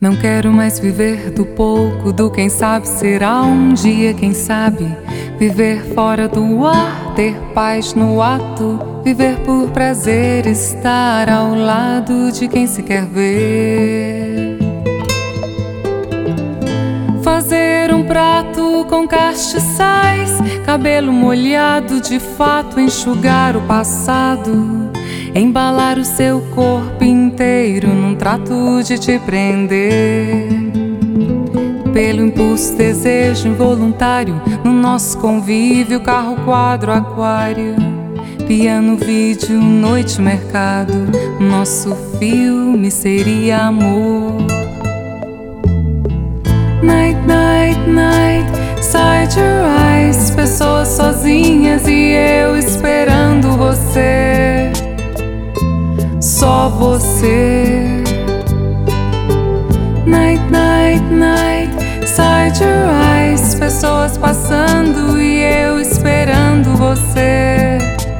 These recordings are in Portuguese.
Não quero mais viver do pouco, do quem sabe será um dia, quem sabe. Viver fora do ar, ter paz no ato. Viver por prazer, estar ao lado de quem se quer ver. Fazer um prato com castiçais, cabelo molhado de fato, enxugar o passado. Embalar o seu corpo inteiro num trato de te prender. Pelo impulso, desejo involuntário, no nosso convívio, carro, quadro, aquário. Piano, vídeo, noite, mercado. Nosso filme seria amor. Night, night, night, side your eyes. Pessoas sozinhas e eu esperando você. Só você. Night, night, night, side your eyes. Pessoas passando e eu esperando você.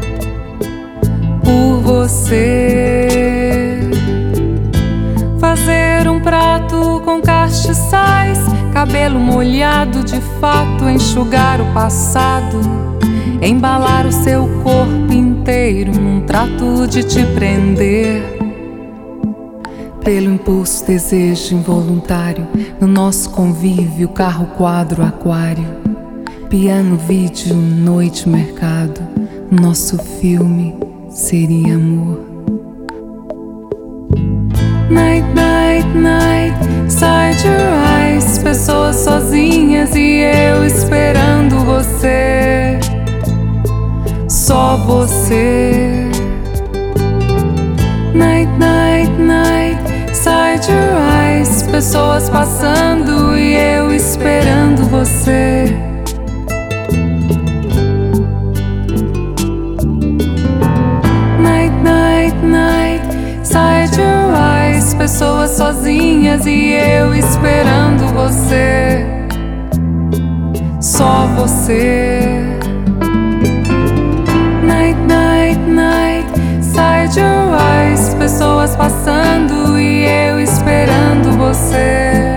Por você. Fazer um prato com castiçais, cabelo molhado de fato, enxugar o passado. Embalar o seu corpo inteiro num trato de te prender. Pelo impulso, desejo involuntário, no nosso convívio, carro, quadro, aquário. Piano, vídeo, noite, mercado. Nosso filme seria amor. Night, night, night, side your eyes. Pessoas sozinhas e eu esperando você. Só você. Night, night, night, side your eyes. Pessoas passando e eu esperando você. Night, night, night, side your eyes. Pessoas sozinhas e eu esperando você. Só você. Night, night, night, side your eyes. Pessoas passando e eu esperando você.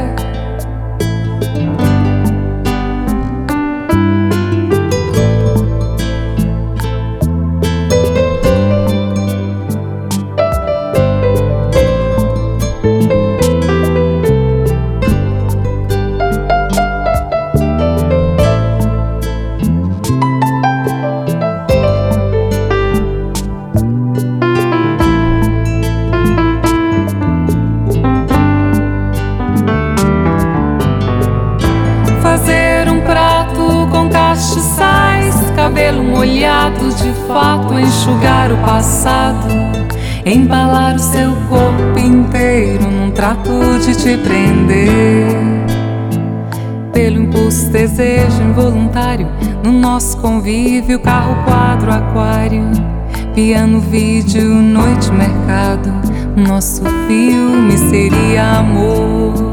Fazer um prato com castiçais, cabelo molhado de fato, enxugar o passado. Embalar o seu corpo inteiro num trato de te prender. Pelo impulso, desejo involuntário, no nosso convívio, carro, quadro, aquário. Piano, vídeo, noite, mercado. Nosso filme seria amor.